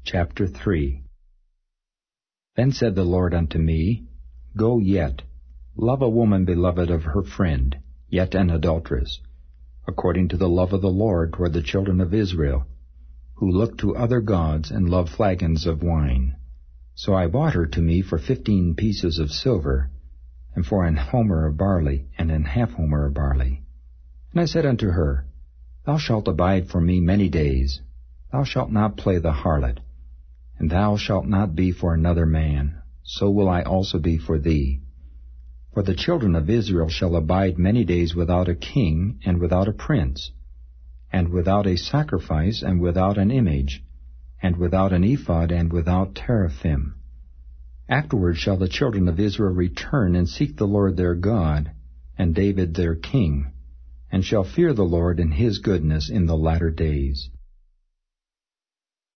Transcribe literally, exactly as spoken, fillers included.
Chapter three. Then said the Lord unto me, Go yet, love a woman beloved of her friend, yet an adulteress, according to the love of the Lord toward the children of Israel, who look to other gods and love flagons of wine. So I bought her to me for fifteen pieces of silver, and for an homer of barley, and an half homer of barley. And I said unto her, Thou shalt abide for me many days. Thou shalt not play the harlot, and thou shalt not be for another man. So will I also be for thee. For the children of Israel shall abide many days without a king, and without a prince, and without a sacrifice, and without an image, and without an ephod, and without teraphim. Afterward shall the children of Israel return and seek the Lord their God, and David their king, and shall fear the Lord and his goodness in the latter days.